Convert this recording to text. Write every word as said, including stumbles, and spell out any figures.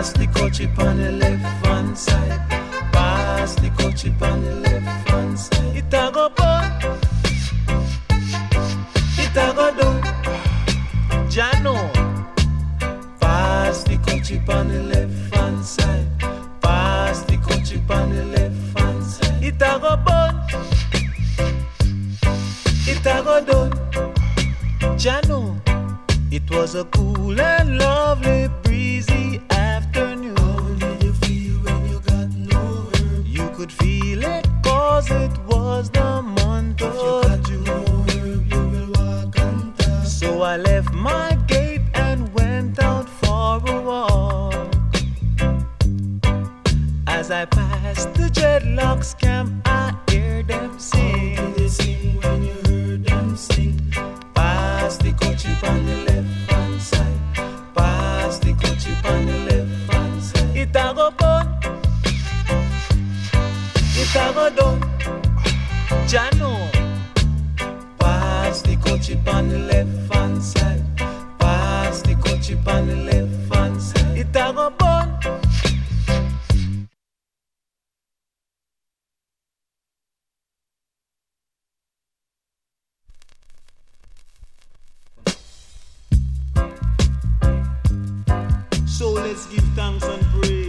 Pass the coachy on the left hand side. Pass the coachy on the left hand side. It a go burn. It a go do. Jano. Pass the coachy on the left hand side. Pass the coachy on the left hand side. It a go burn. It a go do. Jano. It was a cool and lovely breezy afternoon. How did you feel when you got no herb? You could feel it cause it was the month If you of got no herb, you will walk on top. So I left my gate and went out for a walk. As I passed the dreadlocks camp, I hear them sing. How did you sing when you heard them sing? Pass the coachy on the left hand side. Pass the coachy on the left hand side. It a go burn. It a go done. Jano. Pass the coachy on the left hand side. Pass the coachy on the left hand side. It a go burn. So let's give thanks and praise